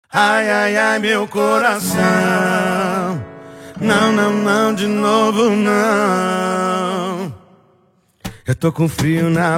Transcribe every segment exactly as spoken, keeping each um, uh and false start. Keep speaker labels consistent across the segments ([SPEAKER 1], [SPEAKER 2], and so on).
[SPEAKER 1] Ai, ai, ai, meu coração. Não, não, não, de novo não. Eu tô com frio na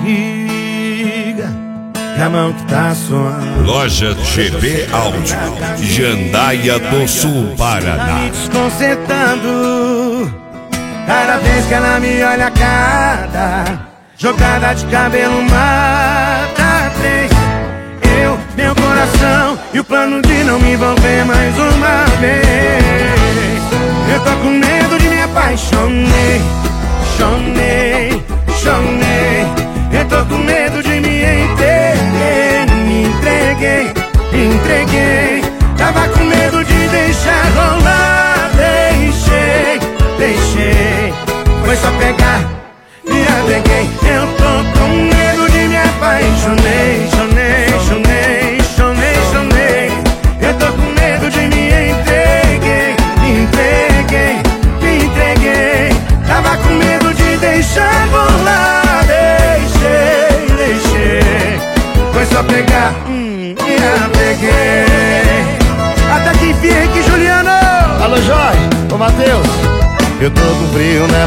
[SPEAKER 1] barriga e a mão que tá suando.
[SPEAKER 2] Loja G B Áudio, Jandaia do Sul, Paraná.
[SPEAKER 1] Tá me desconcertando cada vez que ela me olha a cara. Jogada de cabelo mata três. Eu, meu coração e o plano de não me envolver mais uma vez. Eu tô com medo de me apaixonei, chonei, chonei. Eu tô com medo de me entreguei, me entreguei, me entreguei. Tava com medo de deixar rolar, deixei, deixei. Foi só pegar, me apeguei. Eu tô com medo de me apaixonei, chonei, chonei, chonei, chonei. Eu tô com medo de me entreguei, me entreguei, me entreguei. Tava com medo de deixar rolar, deixei, deixei. Foi só pegar, hum, me apeguei. Até que enfim, aqui, Juliano.
[SPEAKER 3] Alô, Jorge, ô Matheus.
[SPEAKER 1] Eu tô com frio na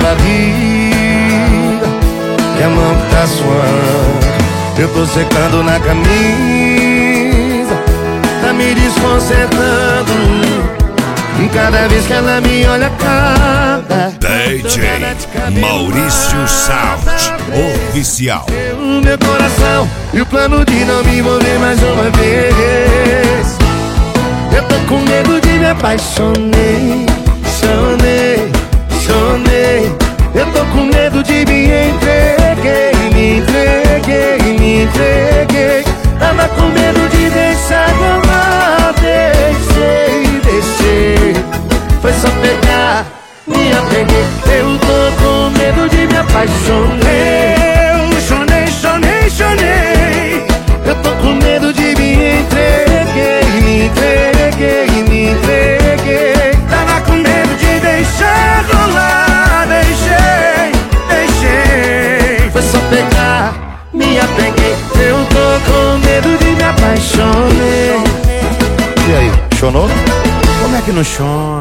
[SPEAKER 1] barriga e a mão que tá suando. Eu tô secando na camisa, tá me desconcertando. E cada vez que ela me olha cada
[SPEAKER 2] D J Maurício Sound Oficial.
[SPEAKER 1] o meu coração e o plano de não me envolver mais uma vez. Eu tô com medo de me apaixonei, chonei, chonei. Eu tô com medo de me entreguei, me entreguei, me entreguei. Tava com medo de deixar rolar, deixei, deixei. Foi só pegar, me apeguei. Eu tô com medo de me apaixonei. Eu chonei, chonei, chonei. Eu tô com medo de me entreguei, me entreguei, me entreguei. Tava com medo de deixar rolar, deixei, deixei. Foi só pegar, me apeguei. Eu tô com medo de me apaixonei.
[SPEAKER 3] E aí, chonou?
[SPEAKER 1] Como é que não chora?